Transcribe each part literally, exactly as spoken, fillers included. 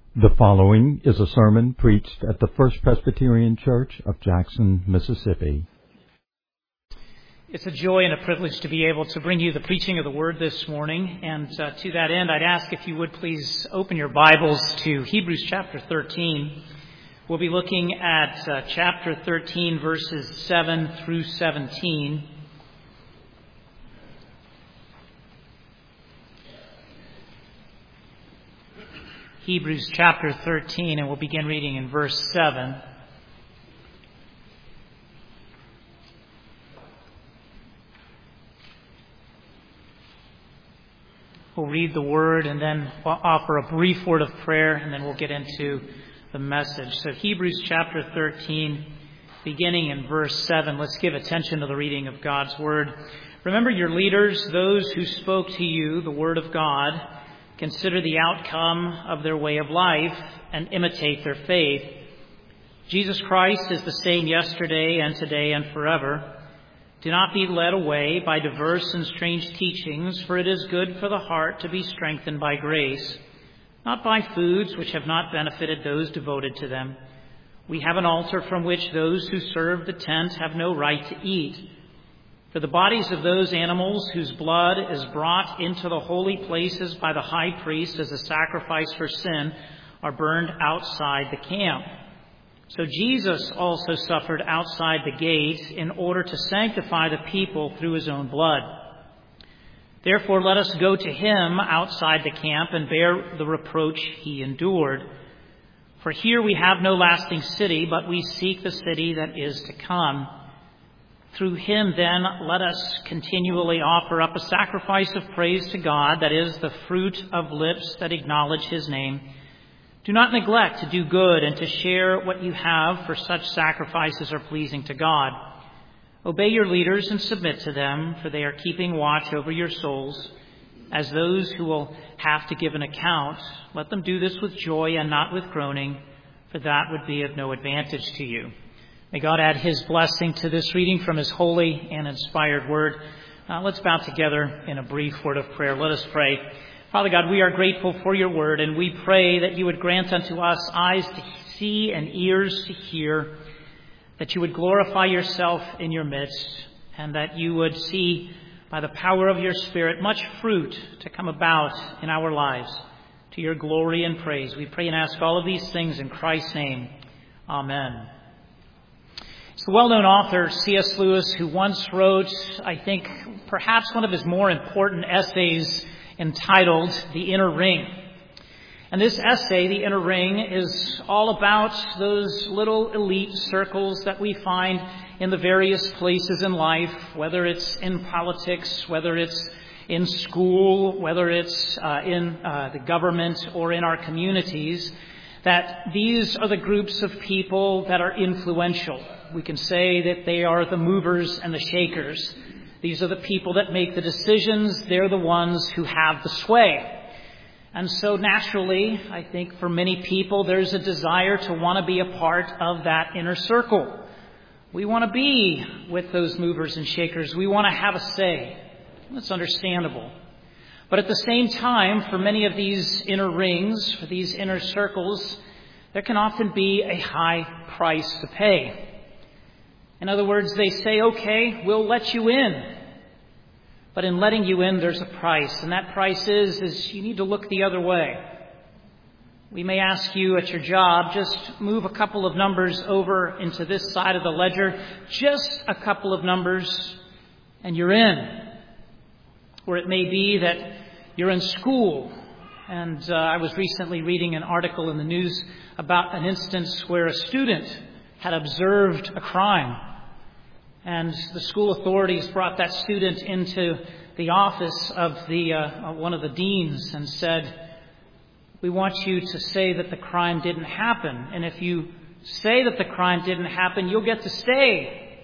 The following is a sermon preached at the First Presbyterian Church of Jackson, Mississippi. It's a joy and a privilege to be able to bring you the preaching of the Word this morning. And uh, to that end, I'd ask if you would please open your Bibles to Hebrews chapter thirteen. We'll be looking at uh, chapter thirteen, verses seven through seventeen. Hebrews chapter thirteen, and we'll begin reading in verse seven. We'll read the word and then offer a brief word of prayer, and then we'll get into the message. So Hebrews chapter thirteen, beginning in verse seven. Let's give attention to the reading of God's word. Remember your leaders, those who spoke to you the word of God. Consider the outcome of their way of life and imitate their faith. Jesus Christ is the same yesterday and today and forever. Do not be led away by diverse and strange teachings, for it is good for the heart to be strengthened by grace, not by foods which have not benefited those devoted to them. We have an altar from which those who serve the tent have no right to eat. For the bodies of those animals whose blood is brought into the holy places by the high priest as a sacrifice for sin are burned outside the camp. So Jesus also suffered outside the gate in order to sanctify the people through his own blood. Therefore, let us go to him outside the camp and bear the reproach he endured. For here we have no lasting city, but we seek the city that is to come. Through him, then, let us continually offer up a sacrifice of praise to God, that is, the fruit of lips that acknowledge his name. Do not neglect to do good and to share what you have, for such sacrifices are pleasing to God. Obey your leaders and submit to them, for they are keeping watch over your souls. As those who will have to give an account, let them do this with joy and not with groaning, for that would be of no advantage to you. May God add his blessing to this reading from his holy and inspired word. Uh, let's bow together in a brief word of prayer. Let us pray. Father God, we are grateful for your word, and we pray that you would grant unto us eyes to see and ears to hear, that you would glorify yourself in your midst, and that you would see by the power of your Spirit much fruit to come about in our lives to your glory and praise. We pray and ask all of these things in Christ's name. Amen. It's the well-known author C S Lewis who once wrote, I think, perhaps one of his more important essays entitled The Inner Ring. And this essay, The Inner Ring, is all about those little elite circles that we find in the various places in life, whether it's in politics, whether it's in school, whether it's uh, in uh, the government or in our communities, that these are the groups of people that are influential. We can say that they are the movers and the shakers. These are the people that make the decisions. They're the ones who have the sway. And so naturally, I think for many people, there's a desire to want to be a part of that inner circle. We want to be with those movers and shakers. We want to have a say. That's understandable. But at the same time, for many of these inner rings, for these inner circles, there can often be a high price to pay. In other words, they say, okay, we'll let you in. But in letting you in, there's a price. And that price is, is you need to look the other way. We may ask you at your job, just move a couple of numbers over into this side of the ledger. Just a couple of numbers, and you're in. Or it may be that you're in school. And uh, I was recently reading an article in the news about an instance where a student had observed a crime. And the school authorities brought that student into the office of the uh, one of the deans and said, we want you to say that the crime didn't happen. And if you say that the crime didn't happen, you'll get to stay.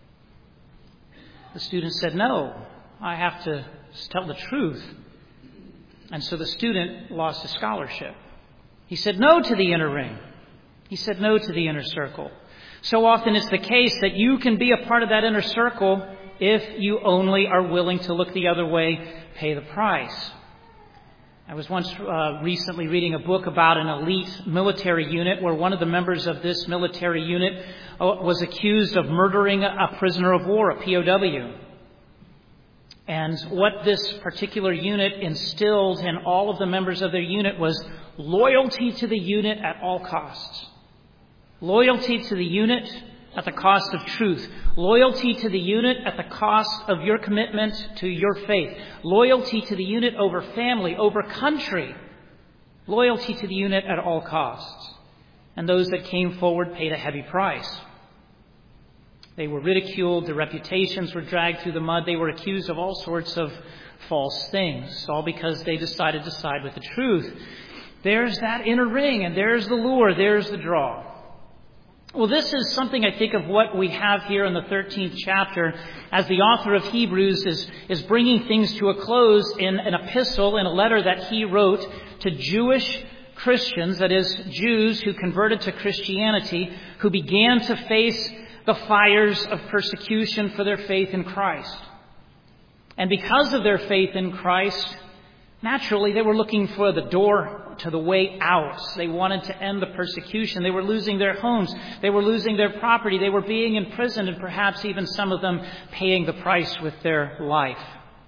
The student said, no, I have to tell the truth. And so the student lost his scholarship. He said no to the inner ring. He said no to the inner circle. So often it's the case that you can be a part of that inner circle if you only are willing to look the other way, pay the price. I was once uh, recently reading a book about an elite military unit where one of the members of this military unit uh, was accused of murdering a prisoner of war, a P O W. And what this particular unit instilled in all of the members of their unit was loyalty to the unit at all costs. Loyalty to the unit at the cost of truth. Loyalty to the unit at the cost of your commitment to your faith. Loyalty to the unit over family, over country. Loyalty to the unit at all costs. And those that came forward paid a heavy price. They were ridiculed, their reputations were dragged through the mud, they were accused of all sorts of false things, all because they decided to side with the truth. There's that inner ring, and there's the lure, there's the draw. Well, this is something I think of what we have here in the thirteenth chapter as the author of Hebrews is, is bringing things to a close in an epistle, in a letter that he wrote to Jewish Christians, that is, Jews who converted to Christianity, who began to face the fires of persecution for their faith in Christ. And because of their faith in Christ, naturally they were looking for the door to the way out. They wanted to end the persecution. They were losing their homes. They were losing their property. They were being imprisoned, and perhaps even some of them paying the price with their life.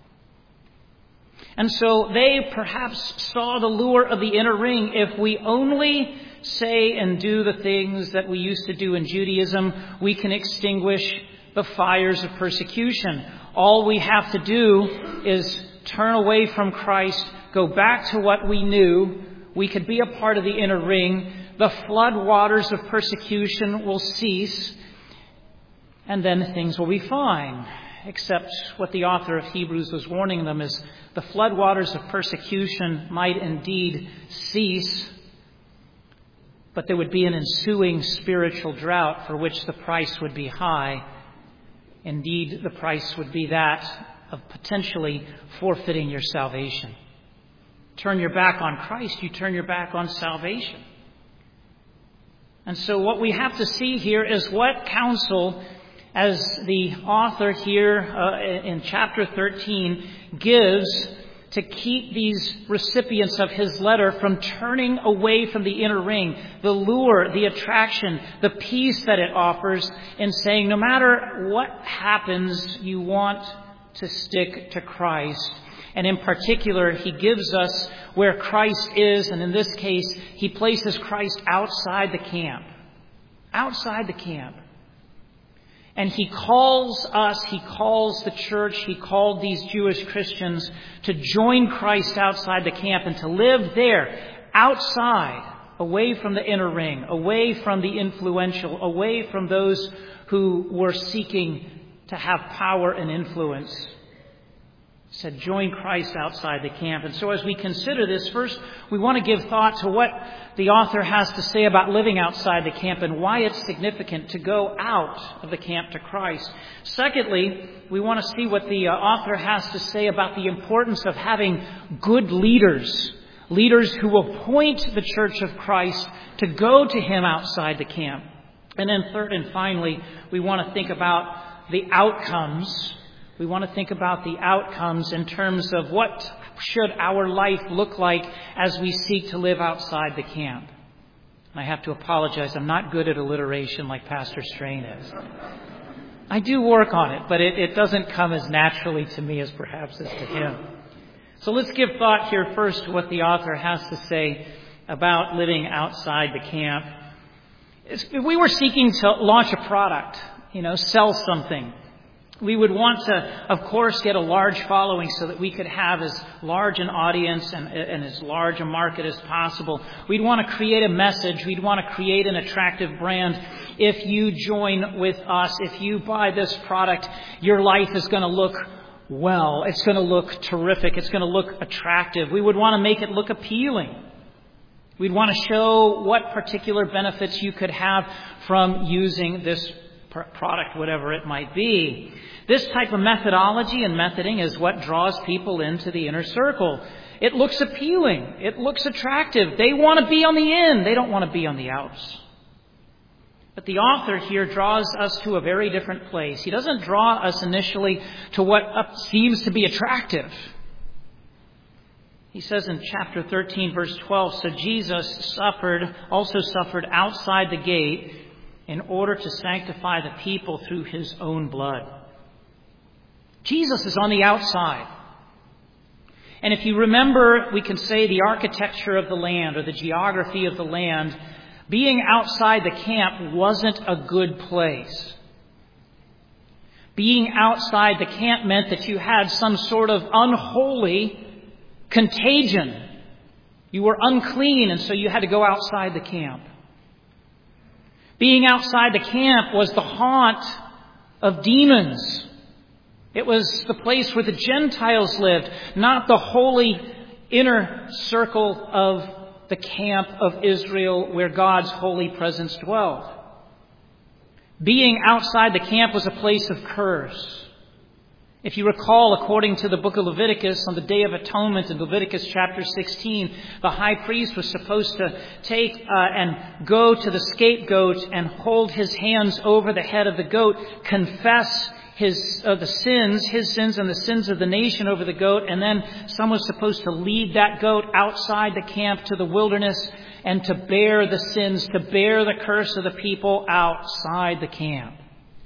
And so they perhaps saw the lure of the inner ring. If we only say and do the things that we used to do in Judaism, we can extinguish the fires of persecution. All we have to do is turn away from Christ, go back to what we knew. We could be a part of the inner ring. The flood waters of persecution will cease, and then things will be fine. Except what the author of Hebrews was warning them is the flood waters of persecution might indeed cease, but there would be an ensuing spiritual drought for which the price would be high. Indeed, the price would be that of potentially forfeiting your salvation. Turn your back on Christ, you turn your back on salvation. And so what we have to see here is what counsel, as the author here uh, in chapter thirteen gives to keep these recipients of his letter from turning away from the inner ring, the lure, the attraction, the peace that it offers, in saying no matter what happens, you want to stick to Christ. And in particular, he gives us where Christ is, and in this case, he places Christ outside the camp. Outside the camp. And he calls us, he calls the church, he called these Jewish Christians to join Christ outside the camp and to live there, outside, away from the inner ring, away from the influential, away from those who were seeking to have power and influence. He said, join Christ outside the camp. And so as we consider this, first we want to give thought to what the author has to say about living outside the camp and why it's significant to go out of the camp to Christ. Secondly, we want to see what the uh, author has to say about the importance of having good leaders, leaders who will point the church of Christ to go to him outside the camp. And then third and finally, we want to think about the outcomes. We want to think about the outcomes in terms of what should our life look like as we seek to live outside the camp. And I have to apologize. I'm not good at alliteration like Pastor Strain is. I do work on it, but it, it doesn't come as naturally to me as perhaps as to him. So let's give thought here first to what the author has to say about living outside the camp. If we were seeking to launch a product, you know, sell something, we would want to, of course, get a large following so that we could have as large an audience and, and as large a market as possible. We'd want to create a message. We'd want to create an attractive brand. If you join with us, if you buy this product, your life is going to look well. It's going to look terrific. It's going to look attractive. We would want to make it look appealing. We'd want to show what particular benefits you could have from using this product, whatever it might be. This type of methodology and methoding is what draws people into the inner circle. It looks appealing. It looks attractive. They want to be on the in. They don't want to be on the outs. But the author here draws us to a very different place. He doesn't draw us initially to what seems to be attractive. He says in chapter thirteen, verse twelve, so Jesus suffered, also suffered outside the gate in order to sanctify the people through his own blood. Jesus is on the outside. And if you remember, we can say the architecture of the land or the geography of the land, being outside the camp wasn't a good place. Being outside the camp meant that you had some sort of unholy contagion. You were unclean, and so you had to go outside the camp. Being outside the camp was the haunt of demons. It was the place where the Gentiles lived, not the holy inner circle of the camp of Israel where God's holy presence dwelled. Being outside the camp was a place of curse. If you recall, according to the book of Leviticus, on the Day of Atonement in Leviticus chapter sixteen, the high priest was supposed to take uh, and go to the scapegoat and hold his hands over the head of the goat, confess his uh, the sins, his sins and the sins of the nation over the goat, and then someone was supposed to lead that goat outside the camp to the wilderness and to bear the sins, to bear the curse of the people outside the camp.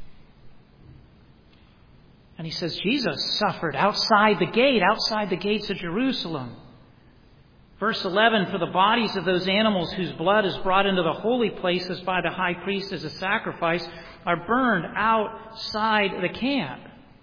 And he says Jesus suffered outside the gate, outside the gates of Jerusalem. Verse eleven, for the bodies of those animals whose blood is brought into the holy places by the high priest as a sacrifice are burned outside the camp.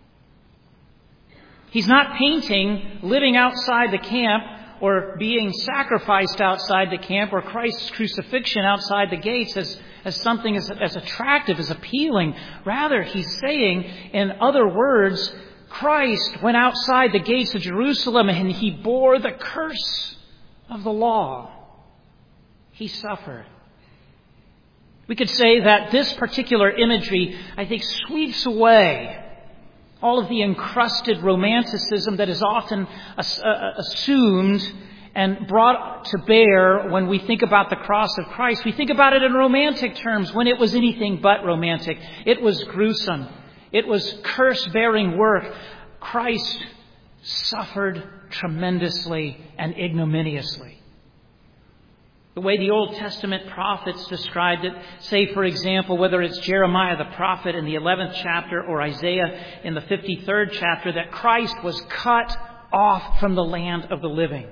He's not painting living outside the camp or being sacrificed outside the camp or Christ's crucifixion outside the gates as, as something as, as attractive, as appealing. Rather, he's saying, in other words, Christ went outside the gates of Jerusalem and he bore the curse of the law. He suffered. We could say that this particular imagery, I think, sweeps away all of the encrusted romanticism that is often assumed and brought to bear when we think about the cross of Christ. We think about it in romantic terms when it was anything but romantic. It was gruesome. It was curse-bearing work. Christ suffered tremendously and ignominiously. The way the Old Testament prophets described it, say, for example, whether it's Jeremiah the prophet in the eleventh chapter or Isaiah in the fifty-third chapter, that Christ was cut off from the land of the living.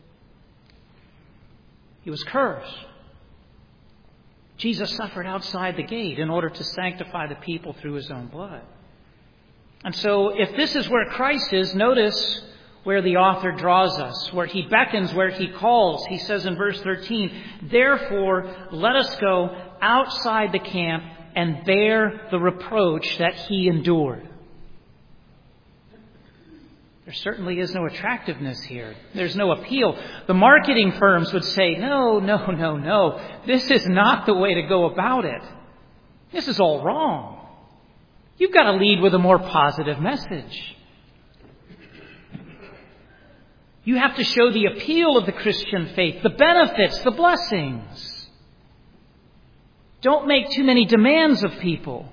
He was cursed. Jesus suffered outside the gate in order to sanctify the people through his own blood. And so if this is where Christ is, notice where the author draws us, where he beckons, where he calls. He says in verse thirteen, therefore, let us go outside the camp and bear the reproach that he endured. There certainly is no attractiveness here. There's no appeal. The marketing firms would say, no, no, no, no. This is not the way to go about it. This is all wrong. You've got to lead with a more positive message. You have to show the appeal of the Christian faith, the benefits, the blessings. Don't make too many demands of people.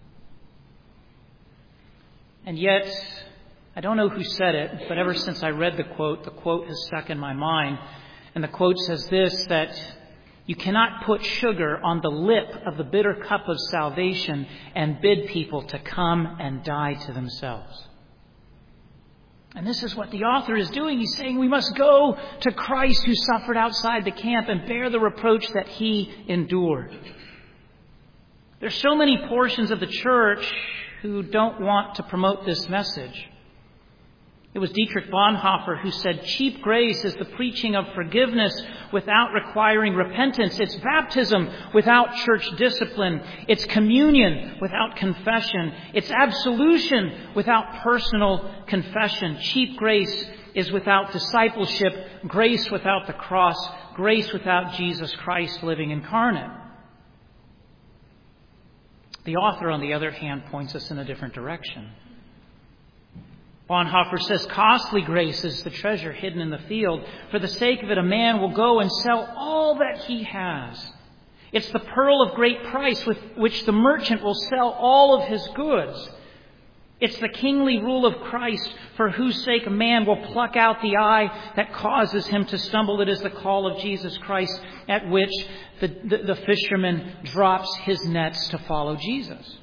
And yet, I don't know who said it, but ever since I read the quote, the quote has stuck in my mind. And the quote says this, that you cannot put sugar on the lip of the bitter cup of salvation and bid people to come and die to themselves. And this is what the author is doing. He's saying we must go to Christ who suffered outside the camp and bear the reproach that he endured. There's so many portions of the church who don't want to promote this message. It was Dietrich Bonhoeffer who said, cheap grace is the preaching of forgiveness without requiring repentance. It's baptism without church discipline. It's communion without confession. It's absolution without personal confession. Cheap grace is without discipleship, grace without the cross, grace without Jesus Christ living incarnate. The author, on the other hand, points us in a different direction. Bonhoeffer says, costly grace is the treasure hidden in the field. For the sake of it, a man will go and sell all that he has. It's the pearl of great price with which the merchant will sell all of his goods. It's the kingly rule of Christ, for whose sake a man will pluck out the eye that causes him to stumble. It is the call of Jesus Christ at which the, the, the fisherman drops his nets to follow Jesus.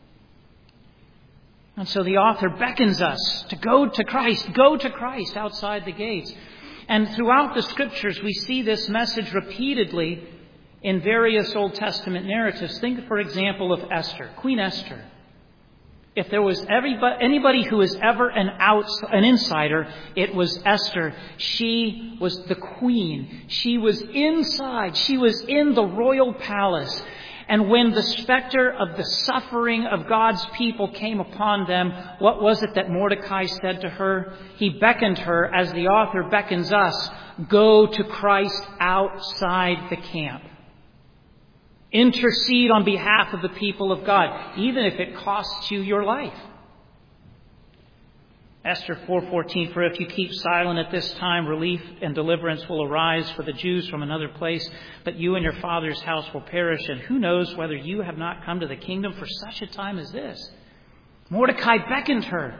And so the author beckons us to go to Christ, go to Christ outside the gates. And throughout the Scriptures, we see this message repeatedly in various Old Testament narratives. Think, for example, of Esther, Queen Esther. If there was everybody, anybody who was ever an outs, an insider, it was Esther. She was the queen. She was inside. She was in the royal palace. And when the specter of the suffering of God's people came upon them, what was it that Mordecai said to her? He beckoned her, as the author beckons us, go to Christ outside the camp. Intercede on behalf of the people of God, even if it costs you your life. Esther four fourteen, for if you keep silent at this time, relief and deliverance will arise for the Jews from another place, but you and your father's house will perish. And who knows whether you have not come to the kingdom for such a time as this? Mordecai beckoned her.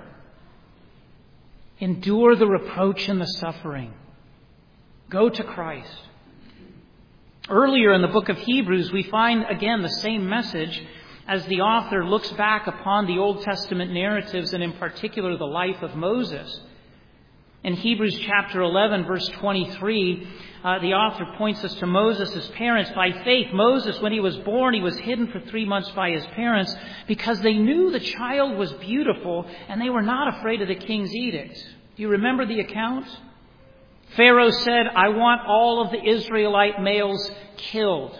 Endure the reproach and the suffering. Go to Christ. Earlier in the book of Hebrews, we find again the same message as the author looks back upon the Old Testament narratives, and in particular the life of Moses. In Hebrews chapter eleven, verse twenty-three, uh, the author points us to Moses' parents. By faith, Moses, when he was born, he was hidden for three months by his parents because they knew the child was beautiful and they were not afraid of the king's edict. Do you remember the account? Pharaoh said, I want all of the Israelite males killed.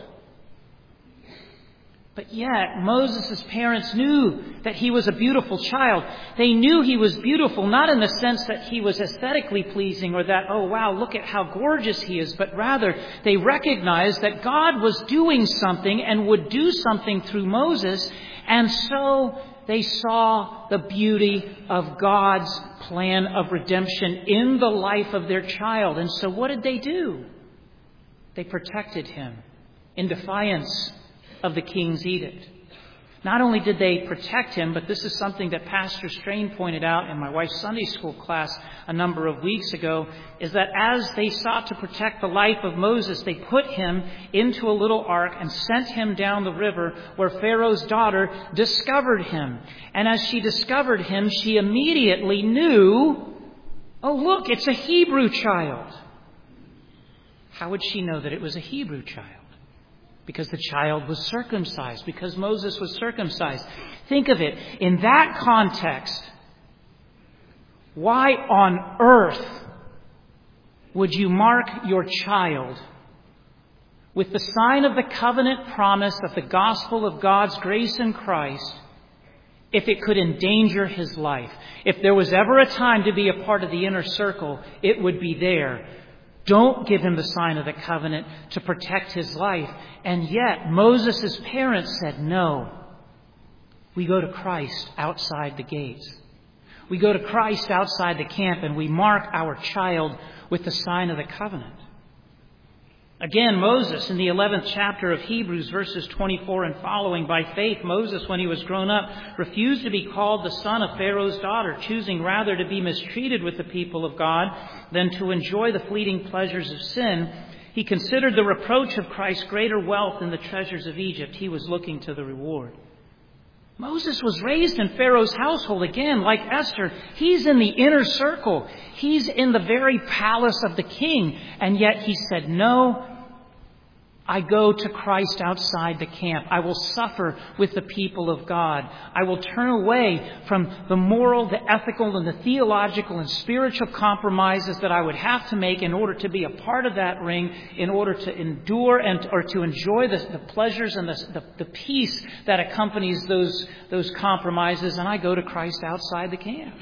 But yet, Moses' parents knew that he was a beautiful child. They knew he was beautiful, not in the sense that he was aesthetically pleasing or that, oh wow, look at how gorgeous he is, but rather they recognized that God was doing something and would do something through Moses, and so they saw the beauty of God's plan of redemption in the life of their child. And so what did they do? They protected him in defiance of the king's edict. Not only did they protect him, but this is something that Pastor Strain pointed out in my wife's Sunday school class a number of weeks ago, is that as they sought to protect the life of Moses, they put him into a little ark and sent him down the river where Pharaoh's daughter discovered him. And as she discovered him, she immediately knew, oh look, it's a Hebrew child. How would she know that it was a Hebrew child? Because the child was circumcised, because Moses was circumcised. Think of it. In that context, why on earth would you mark your child with the sign of the covenant promise of the gospel of God's grace in Christ if it could endanger his life? If there was ever a time to be a part of the inner circle, it would be there. Don't give him the sign of the covenant to protect his life. And yet, Moses' parents said, no. We go to Christ outside the gates. We go to Christ outside the camp and we mark our child with the sign of the covenant. Again, Moses in the eleventh chapter of Hebrews, verses twenty-four and following, by faith, Moses, when he was grown up, refused to be called the son of Pharaoh's daughter, choosing rather to be mistreated with the people of God than to enjoy the fleeting pleasures of sin. He considered the reproach of Christ greater wealth than the treasures of Egypt. He was looking to the reward. Moses was raised in Pharaoh's household. Again, like Esther, he's in the inner circle. He's in the very palace of the king. And yet he said, no, I go to Christ outside the camp. I will suffer with the people of God. I will turn away from the moral, the ethical, and the theological and spiritual compromises that I would have to make in order to be a part of that ring, in order to endure and or to enjoy the, the pleasures and the, the, the peace that accompanies those, those compromises. And I go to Christ outside the camp.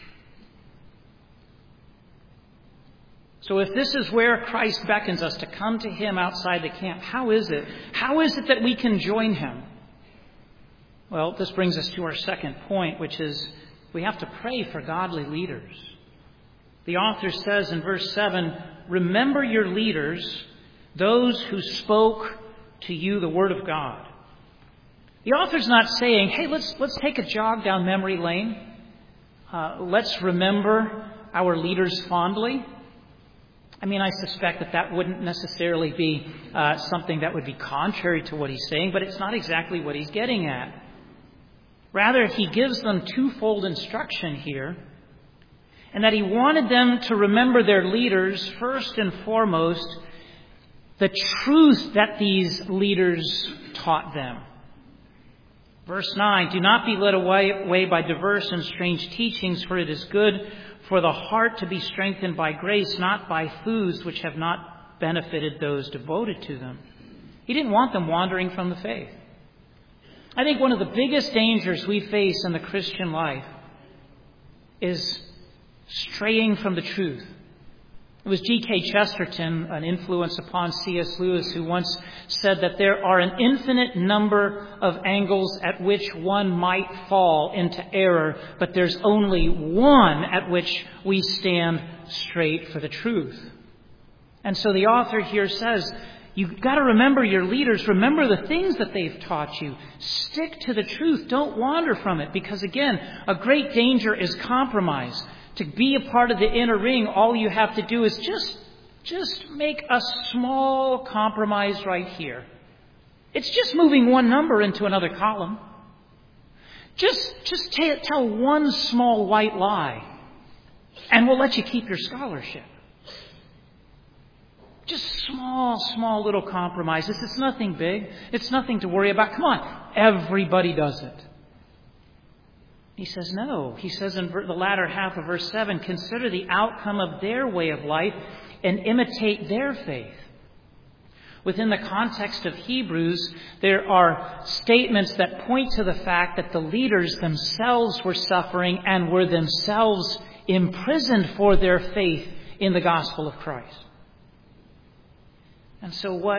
So if this is where Christ beckons us to come to him outside the camp, how is it? How is it that we can join him? Well, this brings us to our second point, which is we have to pray for godly leaders. The author says in verse seven, remember your leaders, those who spoke to you the word of God. The author's not saying, hey, let's let's take a jog down memory lane. Uh, let's remember our leaders fondly. I mean, I suspect that that wouldn't necessarily be uh, something that would be contrary to what he's saying, but it's not exactly what he's getting at. Rather, he gives them twofold instruction here, and that he wanted them to remember their leaders, first and foremost, the truth that these leaders taught them. Verse nine, do not be led away by diverse and strange teachings, for it is good for the heart to be strengthened by grace, not by foods which have not benefited those devoted to them. He didn't want them wandering from the faith. I think one of the biggest dangers we face in the Christian life is straying from the truth. It was G K Chesterton, an influence upon C S Lewis, who once said that there are an infinite number of angles at which one might fall into error, but there's only one at which we stand straight for the truth. And so the author here says, you've got to remember your leaders. Remember the things that they've taught you. Stick to the truth. Don't wander from it, because, again, a great danger is compromise. To be a part of the inner ring, all you have to do is just, just make a small compromise right here. It's just moving one number into another column. Just, just t- tell one small white lie, and we'll let you keep your scholarship. Just small, small little compromises. It's nothing big. It's nothing to worry about. Come on, everybody does it. He says no. He says in the latter half of verse seven, consider the outcome of their way of life and imitate their faith. Within the context of Hebrews, there are statements that point to the fact that the leaders themselves were suffering and were themselves imprisoned for their faith in the gospel of Christ. And so what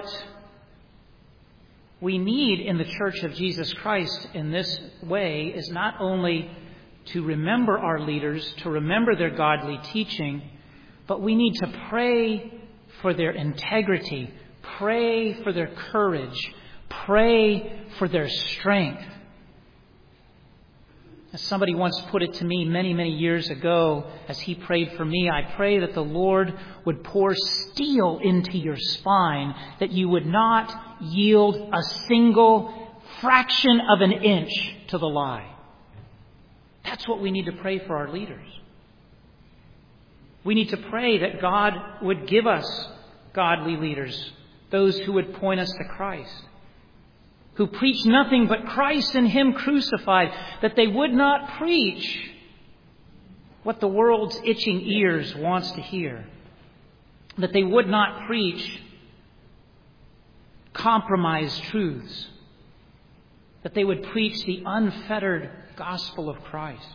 we need in the Church of Jesus Christ in this way is not only to remember our leaders, to remember their godly teaching, but we need to pray for their integrity, pray for their courage, pray for their strength. As somebody once put it to me many, many years ago, as he prayed for me, I pray that the Lord would pour steel into your spine, that you would not yield a single fraction of an inch to the lie. That's what we need to pray for our leaders. We need to pray that God would give us godly leaders, those who would point us to Christ, who preach nothing but Christ and Him crucified, that they would not preach what the world's itching ears wants to hear, that they would not preach compromised truths, that they would preach the unfettered gospel of Christ.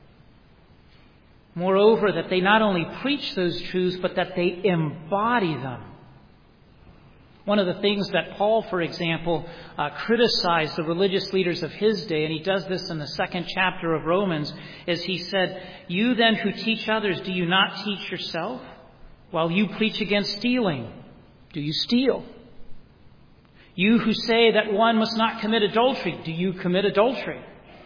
Moreover, that they not only preach those truths, but that they embody them. One of the things that Paul, for example, uh, criticized the religious leaders of his day, and he does this in the second chapter of Romans, is he said, you then who teach others, do you not teach yourself? While you preach against stealing, do you steal? You who say that one must not commit adultery, do you commit adultery?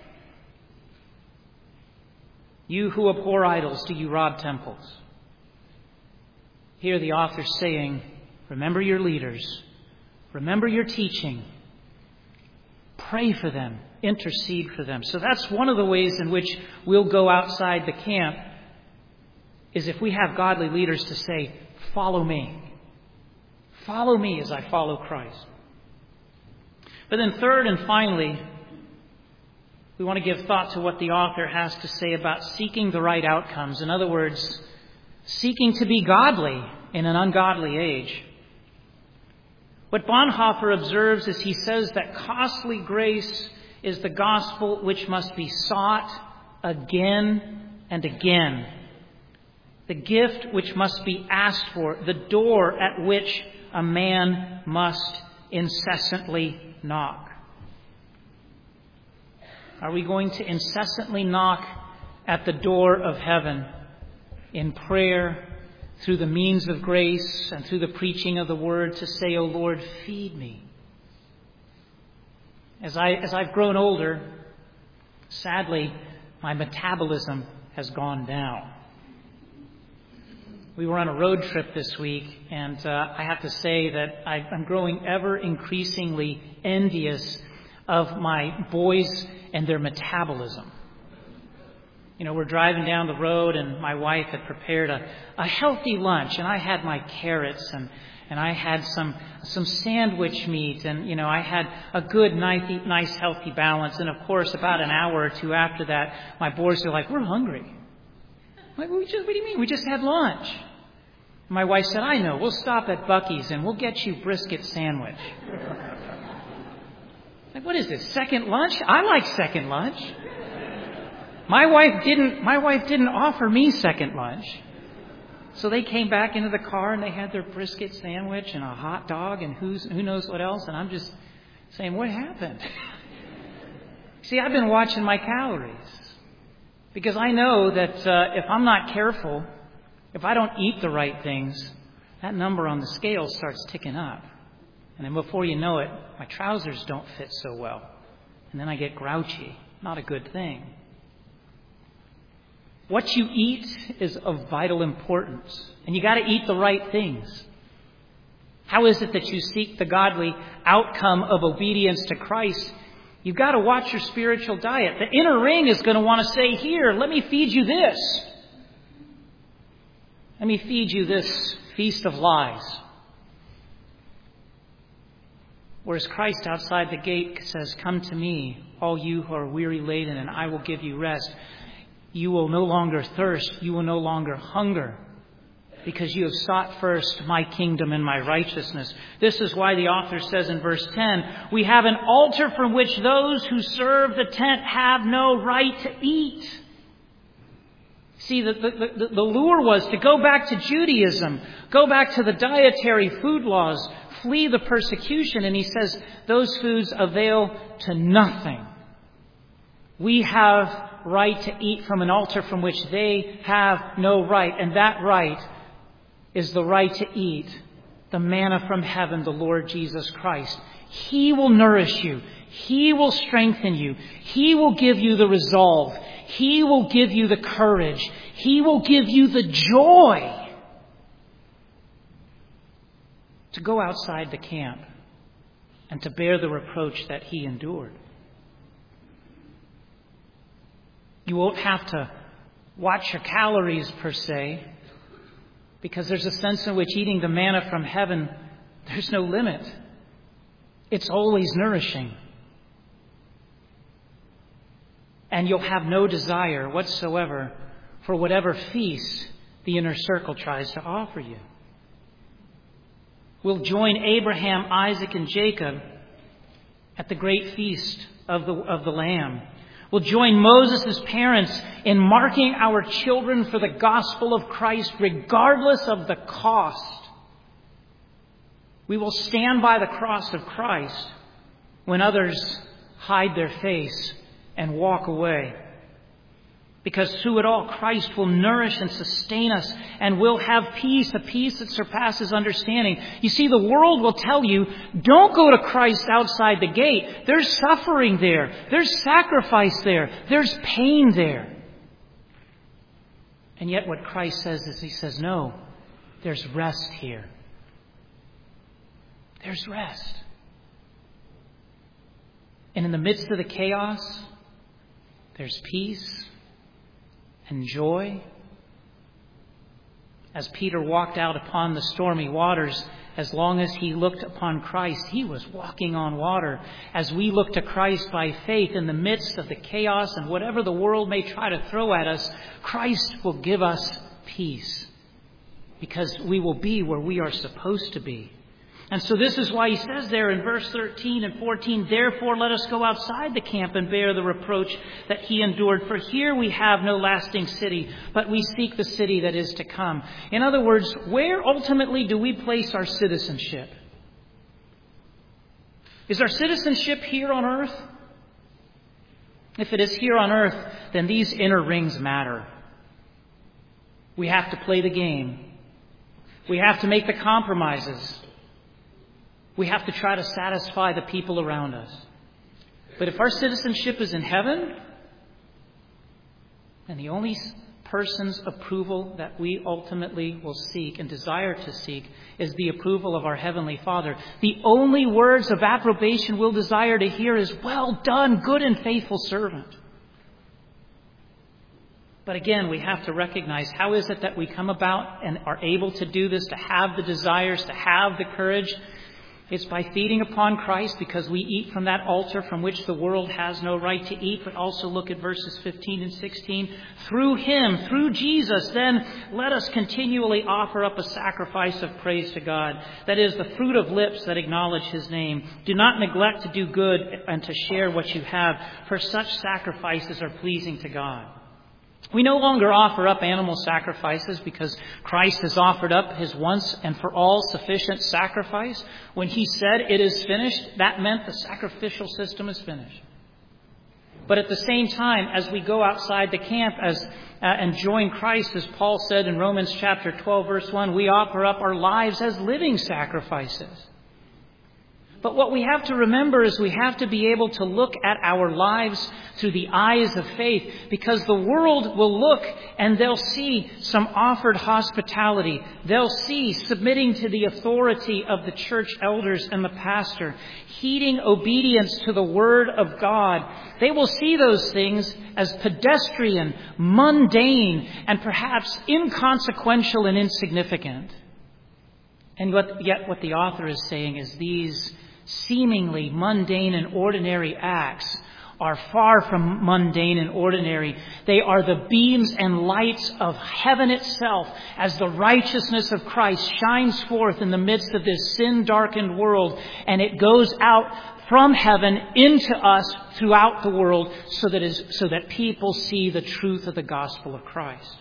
You who abhor idols, do you rob temples? Here the author's saying, remember your leaders. Remember your teaching. Pray for them. Intercede for them. So that's one of the ways in which we'll go outside the camp, is if we have godly leaders to say, follow me. Follow me as I follow Christ. But then third and finally, we want to give thought to what the author has to say about seeking the right outcomes. In other words, seeking to be godly in an ungodly age. What Bonhoeffer observes is he says that costly grace is the gospel which must be sought again and again. The gift which must be asked for, the door at which a man must incessantly knock. Are we going to incessantly knock at the door of heaven in prayer, through the means of grace and through the preaching of the word, to say, "O Lord, feed me"? As I, as I've grown older, sadly, my metabolism has gone down. We were on a road trip this week, and uh, I have to say that I, I'm growing ever increasingly envious of my boys and their metabolism. You know, we're driving down the road, and my wife had prepared a, a healthy lunch, and I had my carrots, and, and I had some some sandwich meat, and, you know, I had a good, nice, nice, healthy balance. And, of course, about an hour or two after that, my boys are like, we're hungry. I'm like, we just, what do you mean? We just had lunch. My wife said, I know, we'll stop at Buc-ee's, and we'll get you brisket sandwich. Like, what is this, second lunch? I like second lunch. My wife didn't, my wife didn't offer me second lunch. So they came back into the car and they had their brisket sandwich and a hot dog and who's, who knows what else. And I'm just saying, what happened? See, I've been watching my calories because I know that uh, if I'm not careful, if I don't eat the right things, that number on the scale starts ticking up. And then before you know it, my trousers don't fit so well. And then I get grouchy. Not a good thing. What you eat is of vital importance. And you got to eat the right things. How is it that you seek the godly outcome of obedience to Christ? You've got to watch your spiritual diet. The inner ring is going to want to say, here, let me feed you this. Let me feed you this feast of lies. Whereas Christ outside the gate says, come to me, all you who are weary laden, and I will give you rest. You will no longer thirst. You will no longer hunger because you have sought first my kingdom and my righteousness. This is why the author says in verse ten, we have an altar from which those who serve the tent have no right to eat. See, the, the, the, the lure was to go back to Judaism, go back to the dietary food laws, flee the persecution. And he says those foods avail to nothing. We have right to eat from an altar from which they have no right. And that right is the right to eat the manna from heaven, the Lord Jesus Christ. He will nourish you. He will strengthen you. He will give you the resolve. He will give you the courage. He will give you the joy to go outside the camp and to bear the reproach that he endured. You won't have to watch your calories per se, because there's a sense in which eating the manna from heaven, there's no limit. It's always nourishing. And you'll have no desire whatsoever for whatever feast the inner circle tries to offer you. We'll join Abraham, Isaac, and Jacob at the great feast of the, of the Lamb. We'll join Moses' parents in marking our children for the gospel of Christ regardless of the cost. We will stand by the cross of Christ when others hide their face and walk away. Because through it all, Christ will nourish and sustain us, and we'll have peace, a peace that surpasses understanding. You see, the world will tell you, don't go to Christ outside the gate. There's suffering there. There's sacrifice there. There's pain there. And yet what Christ says is, he says, no, there's rest here. There's rest. And in the midst of the chaos, there's peace and joy. As Peter walked out upon the stormy waters, as long as he looked upon Christ, he was walking on water. As we look to Christ by faith in the midst of the chaos and whatever the world may try to throw at us, Christ will give us peace, because we will be where we are supposed to be. And so this is why he says there in verse thirteen and fourteen, therefore let us go outside the camp and bear the reproach that he endured. For here we have no lasting city, but we seek the city that is to come. In other words, where ultimately do we place our citizenship? Is our citizenship here on earth? If it is here on earth, then these inner rings matter. We have to play the game. We have to make the compromises. We have to try to satisfy the people around us. But if our citizenship is in heaven, And the only person's approval that we ultimately will seek and desire to seek is the approval of our Heavenly Father. The only words of approbation we'll desire to hear is, "Well done, good and faithful servant." But again, we have to recognize, how is it that we come about and are able to do this, to have the desires, to have the courage? It's by feeding upon Christ, because we eat from that altar from which the world has no right to eat. But also look at verses fifteen and sixteen. Through Him, through Jesus, then let us continually offer up a sacrifice of praise to God. That is, the fruit of lips that acknowledge His name. Do not neglect to do good and to share what you have, for such sacrifices are pleasing to God. We no longer offer up animal sacrifices because Christ has offered up His once and for all sufficient sacrifice. When He said it is finished, that meant the sacrificial system is finished. But at the same time, as we go outside the camp as uh, and join Christ, as Paul said in Romans chapter twelve, verse one, we offer up our lives as living sacrifices. But what we have to remember is we have to be able to look at our lives through the eyes of faith, because the world will look and they'll see some offered hospitality. They'll see submitting to the authority of the church elders and the pastor, heeding obedience to the Word of God. They will see those things as pedestrian, mundane, and perhaps inconsequential and insignificant. And what, yet what the author is saying is these seemingly mundane and ordinary acts are far from mundane and ordinary. They are the beams and lights of heaven itself, as the righteousness of Christ shines forth in the midst of this sin-darkened world, and it goes out from heaven into us throughout the world, so that is, so that people see the truth of the gospel of Christ.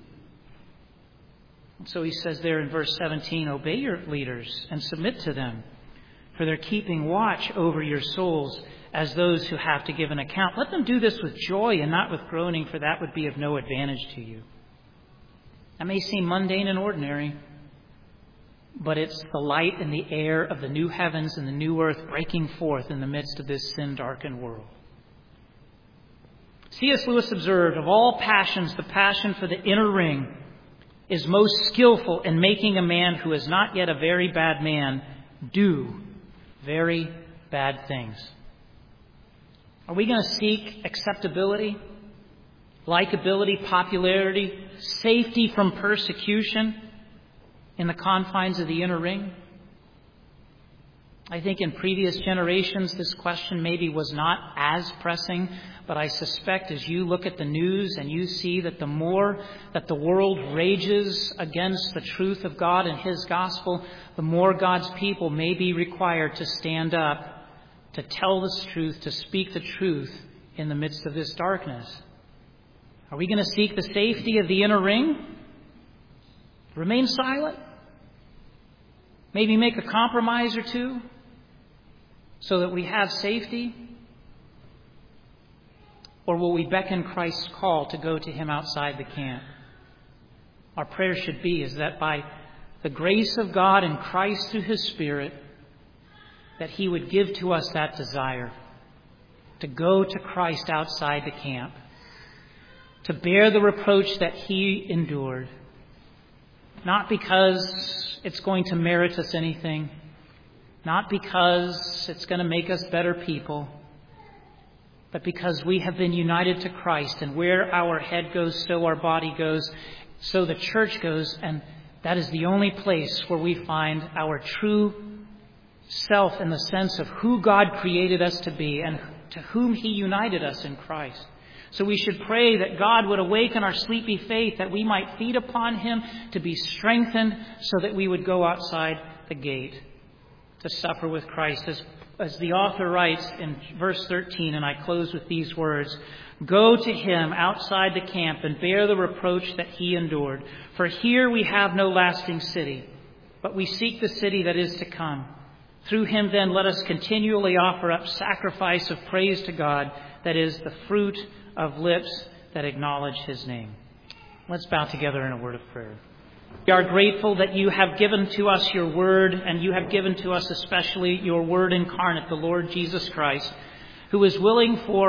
So he says there in verse seventeen, obey your leaders and submit to them, for they're keeping watch over your souls as those who have to give an account. Let them do this with joy and not with groaning, for that would be of no advantage to you. That may seem mundane and ordinary, but it's the light and the air of the new heavens and the new earth breaking forth in the midst of this sin-darkened world. C S Lewis observed, of all passions, the passion for the inner ring is most skillful in making a man who is not yet a very bad man do very bad things. Are we going to seek acceptability, likability, popularity, safety from persecution in the confines of the inner ring? I think in previous generations this question maybe was not as pressing, but I suspect as you look at the news and you see that the more that the world rages against the truth of God and His gospel, the more God's people may be required to stand up, to tell the truth, to speak the truth in the midst of this darkness. Are we going to seek the safety of the inner ring? Remain silent? Maybe make a compromise or two so that we have safety? Or will we beckon Christ's call to go to Him outside the camp? Our prayer should be is that by the grace of God and Christ through His Spirit, that He would give to us that desire to go to Christ outside the camp, to bear the reproach that He endured, not because it's going to merit us anything, not because it's going to make us better people, but because we have been united to Christ, and where our head goes, so our body goes, so the church goes, and that is the only place where we find our true self in the sense of who God created us to be and to whom He united us in Christ. So we should pray that God would awaken our sleepy faith, that we might feed upon Him, to be strengthened, so that we would go outside the gate to suffer with Christ. As, as the author writes in verse thirteen, and I close with these words, go to Him outside the camp and bear the reproach that He endured. For here we have no lasting city, but we seek the city that is to come. Through Him then let us continually offer up sacrifice of praise to God, that is the fruit of lips that acknowledge His name. Let's bow together in a word of prayer. We are grateful that You have given to us Your word, and You have given to us especially Your word incarnate, the Lord Jesus Christ, who is willing for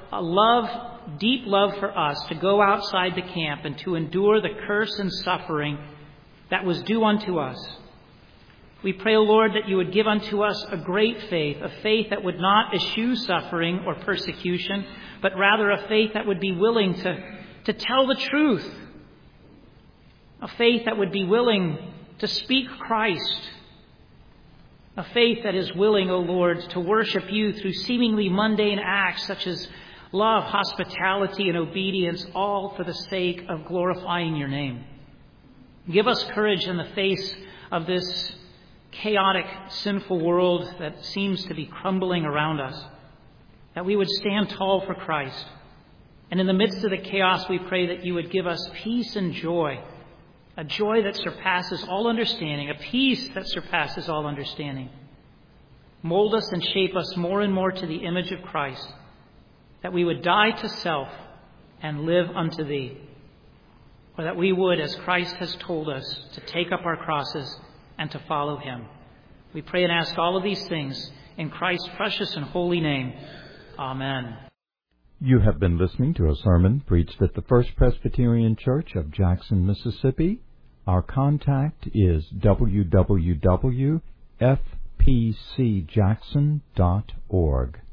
a love, deep love for us to go outside the camp and to endure the curse and suffering that was due unto us. We pray, O Lord, that you would give unto us a great faith, a faith that would not eschew suffering or persecution, but rather a faith that would be willing to, to tell the truth, a faith that would be willing to speak Christ, a faith that is willing, O Lord, to worship you through seemingly mundane acts such as love, hospitality, and obedience, all for the sake of glorifying your name. Give us courage in the face of this chaotic, sinful world that seems to be crumbling around us, that we would stand tall for Christ. And in the midst of the chaos, we pray that you would give us peace and joy, a joy that surpasses all understanding, a peace that surpasses all understanding. Mold us and shape us more and more to the image of Christ, that we would die to self and live unto thee, or that we would, as Christ has told us, to take up our crosses and to follow him. We pray and ask all of these things in Christ's precious and holy name. Amen. You have been listening to a sermon preached at the First Presbyterian Church of Jackson, Mississippi. Our contact is w w w dot f p c jackson dot org.